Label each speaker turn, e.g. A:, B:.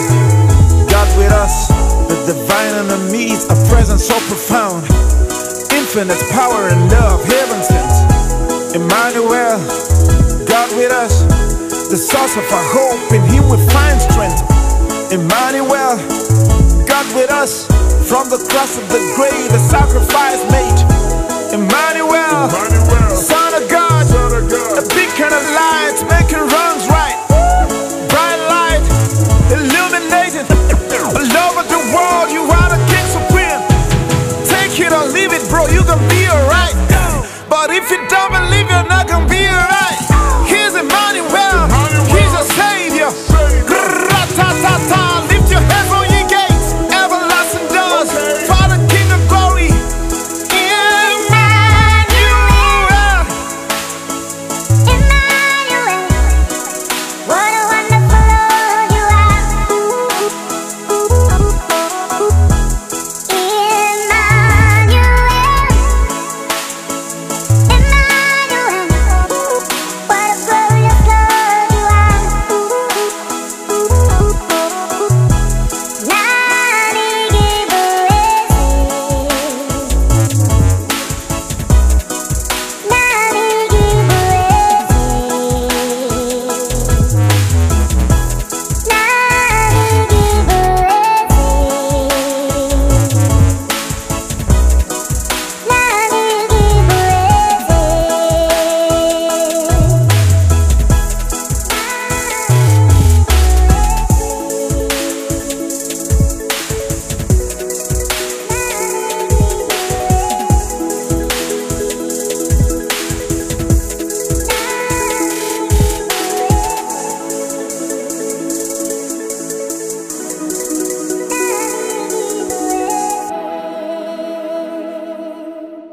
A: God with us, the divine underneath, a presence so profound, infinite power and love, heaven sent. Emmanuel, God with us, the source of our hope, in Him we find strength. Emmanuel, God with us, from the cross of the grave, a sacrifice made. Emmanuel,